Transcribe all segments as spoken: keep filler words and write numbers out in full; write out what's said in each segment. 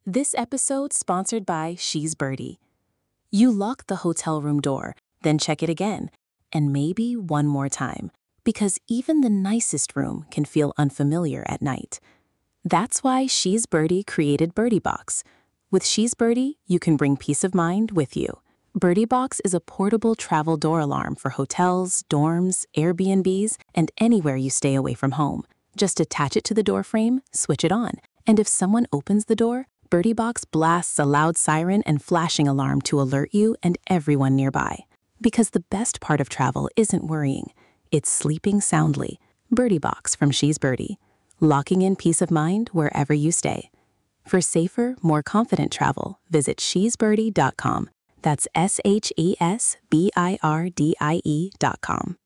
This episode sponsored by She's Birdie. You lock the hotel room door, then check it again, and maybe one more time, because even the nicest room can feel unfamiliar at night. That's why She's Birdie created Birdie Box. With She's Birdie, you can bring peace of mind with you. Birdie Box is a portable travel door alarm for hotels, dorms, Airbnbs, and anywhere you stay away from home. Just attach it to the door frame, switch it on, and if someone opens the door, Birdie Box blasts a loud siren and flashing alarm to alert you and everyone nearby. Because the best part of travel isn't worrying, it's sleeping soundly. Birdie Box from She's Birdie, locking in peace of mind wherever you stay. For safer, more confident travel, visit she's birdie dot com. That's S H E S B I R D I E dot com.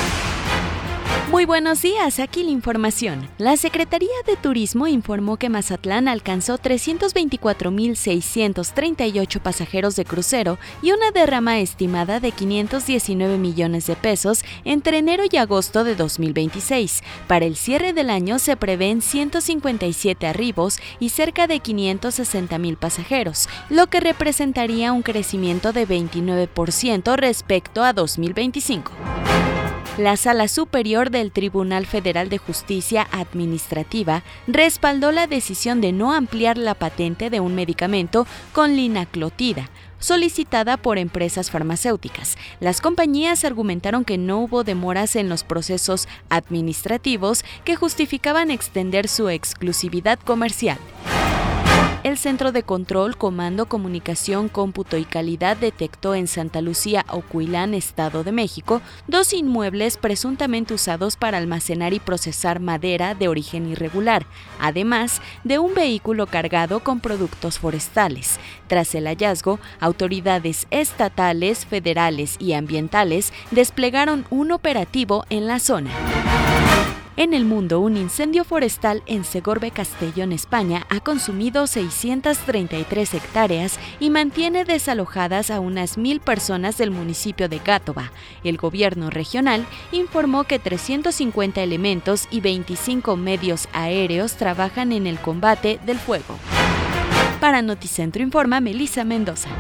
Muy buenos días, aquí la información. La Secretaría de Turismo informó que Mazatlán alcanzó trescientos veinticuatro mil seiscientos treinta y ocho pasajeros de crucero y una derrama estimada de quinientos diecinueve millones de pesos entre enero y agosto de dos mil veintiséis. Para el cierre del año se prevén ciento cincuenta y siete arribos y cerca de quinientos sesenta mil pasajeros, lo que representaría un crecimiento de veintinueve por ciento respecto a dos mil veinticinco. La Sala Superior del Tribunal Federal de Justicia Administrativa respaldó la decisión de no ampliar la patente de un medicamento con linaclotida, solicitada por empresas farmacéuticas. Las compañías argumentaron que no hubo demoras en los procesos administrativos que justificaban extender su exclusividad comercial. El Centro de Control, Comando, Comunicación, Cómputo y Calidad detectó en Santa Lucía, Ocuilán, Estado de México, dos inmuebles presuntamente usados para almacenar y procesar madera de origen irregular, además de un vehículo cargado con productos forestales. Tras el hallazgo, autoridades estatales, federales y ambientales desplegaron un operativo en la zona. En el mundo, un incendio forestal en Segorbe Castellón, España, ha consumido seiscientas treinta y tres hectáreas y mantiene desalojadas a unas mil personas del municipio de Gátova. El gobierno regional informó que trescientos cincuenta elementos y veinticinco medios aéreos trabajan en el combate del fuego. Para Noticentro informa Melissa Mendoza.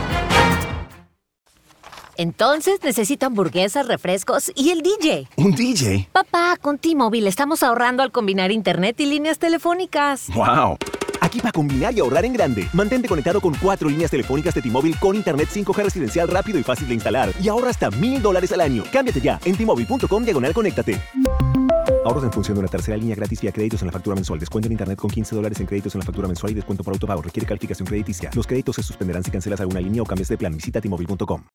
Entonces necesito hamburguesas, refrescos y el D J. ¿Un D J? Papá, con T-Mobile estamos ahorrando al combinar internet y líneas telefónicas. ¡Wow! Aquí para combinar y ahorrar en grande. Mantente conectado con cuatro líneas telefónicas de T-Mobile con internet cinco G residencial rápido y fácil de instalar. Y ahorra hasta mil dólares al año. Cámbiate ya en T-Mobile punto com diagonal conéctate. Ahorros en función de una tercera línea gratis vía créditos en la factura mensual. Descuento en internet con quince dólares en créditos en la factura mensual y descuento por autopago. Requiere calificación crediticia. Los créditos se suspenderán si cancelas alguna línea o cambias de plan. Visita T Mobile punto com.